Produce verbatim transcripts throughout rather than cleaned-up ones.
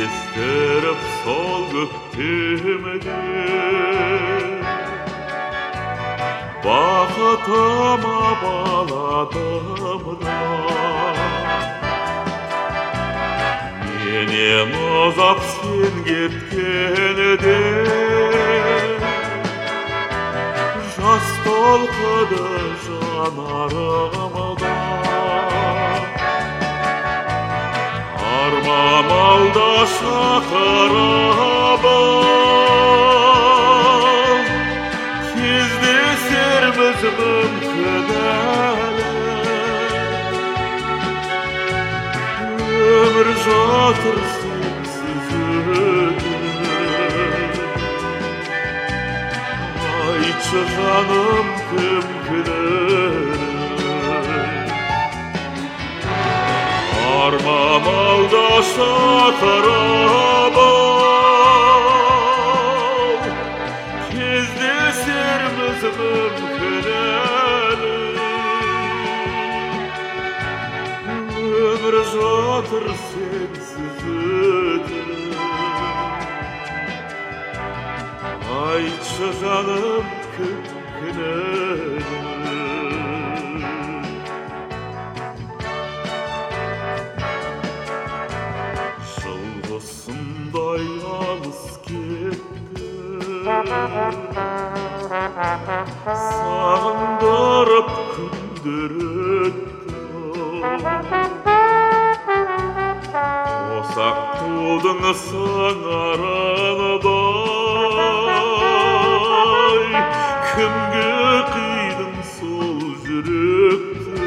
кездестіріп сол көктемде бақытыма баладым да менен ұзап сен кеткенде жас толқыды жанарымда арман алда шақырып кездесерміз мүмкін әлі өмір жатыр сенсіз өтіп айтшы жаным кім кінәлі арман алда шақырып кездесерміз мүмкін әлі өмір жатыр сенсіз өтіп айтшы жаным кім кінәлі жылғысындай алыс кетті сағындырып күндер өтті қос аққудың сыңарындай кімге қидың сол жүректі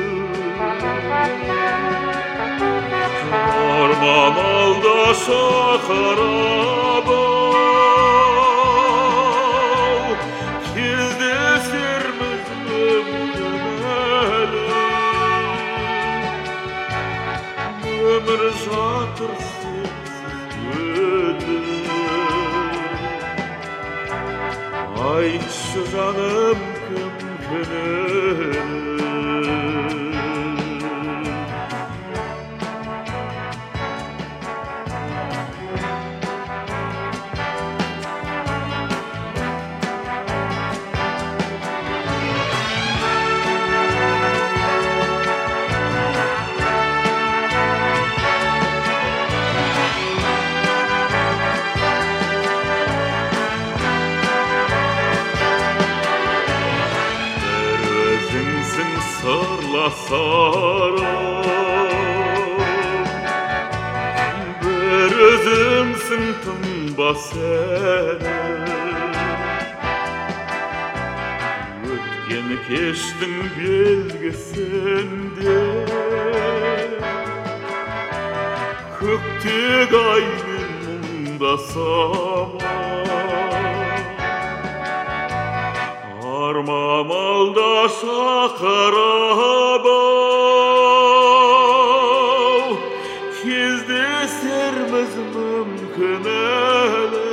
арман алда шақырып кездесерміз мүмкін әлі өмір жатыр сенсіз өтіп айтшы жаным кім кінәлі сырласарым бір өзіңсің тынбас әні өткен кештің белгісінде көктек аймен мұңдасам арман алда шақырып кездесерміз мүмкін әлі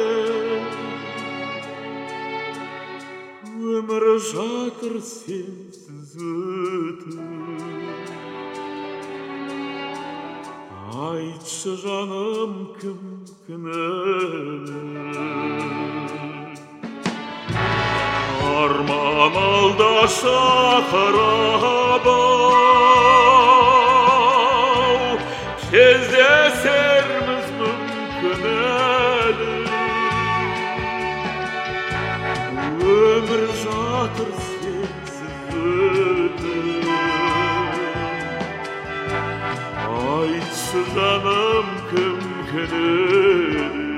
өмір жатыр сенсіз өтіп айтшы жаным кім кінәлі арман алда шақырып кездесерміз мүмкін әлі өмір жатыр сенсіз өтіп айтшы жаным кім кінәлі